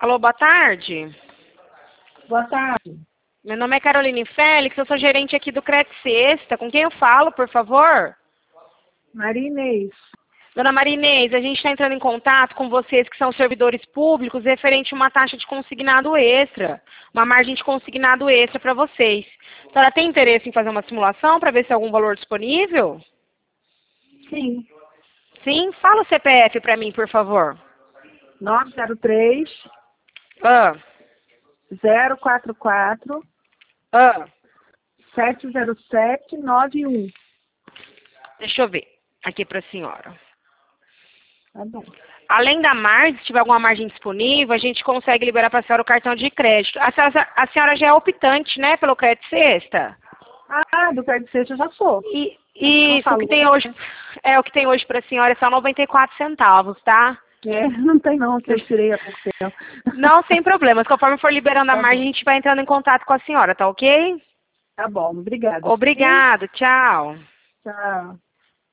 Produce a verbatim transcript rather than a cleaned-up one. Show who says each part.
Speaker 1: Alô, boa tarde.
Speaker 2: Boa tarde.
Speaker 1: Meu nome é Caroline Félix, eu sou gerente aqui do Credit Sexta. Com quem eu falo, por favor?
Speaker 2: Maria Inês.
Speaker 1: Dona Marinês, a gente está entrando em contato com vocês que são servidores públicos referente a uma taxa de consignado extra, uma margem de consignado extra para vocês. A senhora tem interesse em fazer uma simulação para ver se há algum valor disponível?
Speaker 2: Sim.
Speaker 1: Sim? Fala o C P F para mim, por favor.
Speaker 2: nove zero três,
Speaker 1: Ah,
Speaker 2: zero quatro quatro,
Speaker 1: ah,
Speaker 2: sete zero sete nove um.
Speaker 1: deixa eu ver aqui para a senhora.
Speaker 2: Tá bom.
Speaker 1: Além da margem, se tiver alguma margem disponível, a gente consegue liberar para a senhora o cartão de crédito. A senhora, a senhora já é optante, né, pelo Credit Sexta?
Speaker 2: Ah, do Credit Sexta eu já sou.
Speaker 1: E,
Speaker 2: Não
Speaker 1: isso, o que
Speaker 2: falou,
Speaker 1: tem hoje,
Speaker 2: né?
Speaker 1: é o que tem hoje para a senhora é só noventa e quatro centavos, tá?
Speaker 2: É, não tem não, que eu tirei há pouco tempo.
Speaker 1: Não, sem problemas. Conforme for liberando a
Speaker 2: Tá
Speaker 1: margem,
Speaker 2: bom.
Speaker 1: a gente vai entrando em contato com a senhora, tá ok?
Speaker 2: Tá bom, obrigada.
Speaker 1: Obrigado, tchau.
Speaker 2: Tchau.